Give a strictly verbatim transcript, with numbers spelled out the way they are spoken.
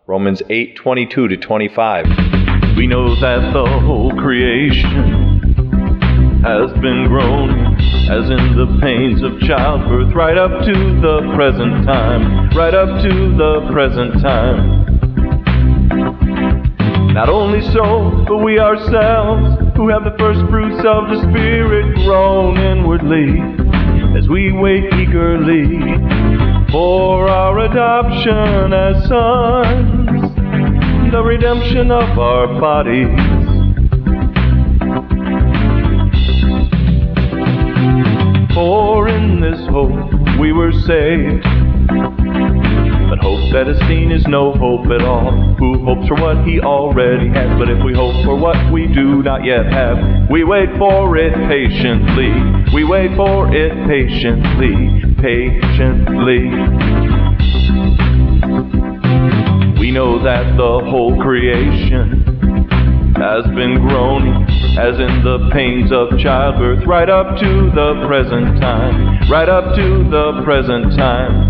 Romans eight, twenty-two to twenty-five. We know that the whole creation has been groaning, as in the pains of childbirth, right up to the present time, right up to the present time. Not only so, but we ourselves, who have the first fruits of the Spirit, groan inwardly, as we wait eagerly for our adoption as sons, the redemption of our bodies. For in this hope we were saved. But hope that is seen is no hope at all. Who hopes for what he already has? But if we hope for what we do not yet have, we wait for it patiently. We wait for it patiently, patiently. We know that the whole creation has been groaning, as in the pains of childbirth, right up to the present time, right up to the present time.